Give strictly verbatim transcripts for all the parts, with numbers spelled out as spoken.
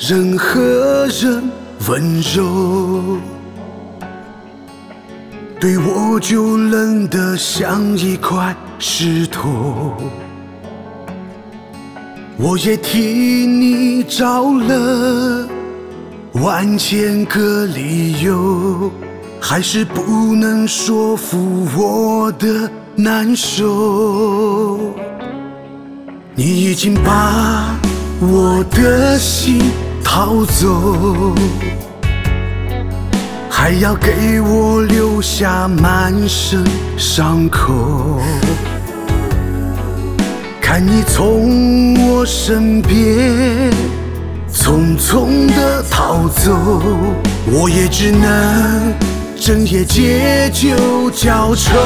任何人温柔，对我就冷得像一块石头。我也替你找了万千个理由，还是不能说服我的难受。你已经把我的心掏走，还要给我留下满身伤口。看你从我身边匆匆地逃走，我也只能整夜借酒浇愁。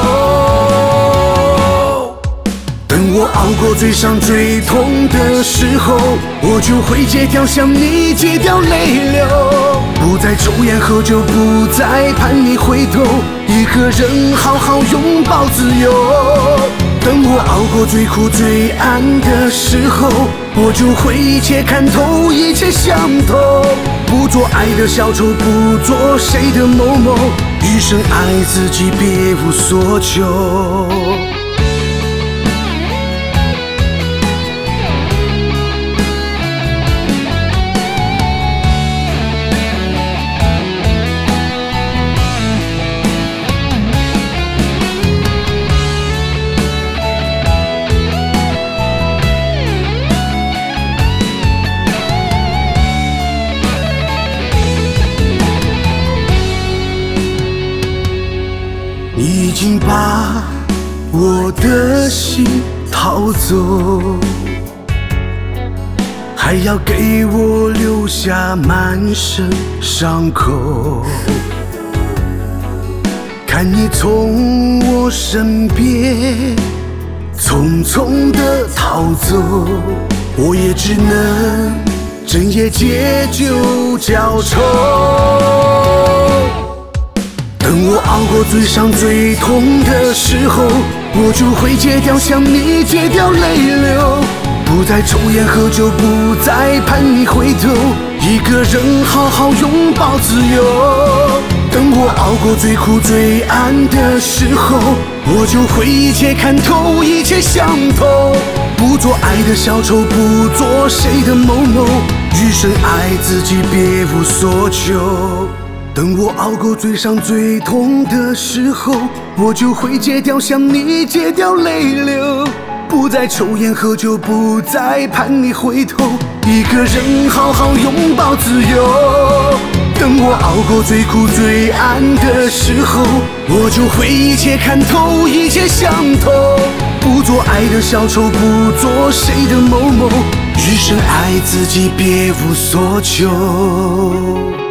等我熬过最伤最痛的时候，我就会戒掉向你戒掉泪流，不再抽烟喝酒，不再盼你回头，一个人好好拥抱自由。等我熬过最苦最暗的时候，我就会一切看透，一切想透，不做爱的小丑，不做谁的某某，余生爱自己，别无所求。你已经把我的心掏走，还要给我留下满身伤口。看你从我身边匆匆地逃走，我也只能整夜借酒浇愁。等我熬过最伤最痛的时候，我就会戒掉向你戒掉泪流，不再抽烟喝酒，不再盼你回头，一个人好好拥抱自由。等我熬过最苦最暗的时候，我就会一切看透，一切想透，不做爱的小丑，不做谁的某某，余生爱自己，别无所求。等我熬过最伤最痛的时候，我就会戒掉向你戒掉泪流，不再抽烟喝酒，不再盼你回头，一个人好好拥抱自由。等我熬过最苦最暗的时候，我就会一切看透，一切想透，不做爱的小丑，不做谁的某某，余生爱自己，别无所求。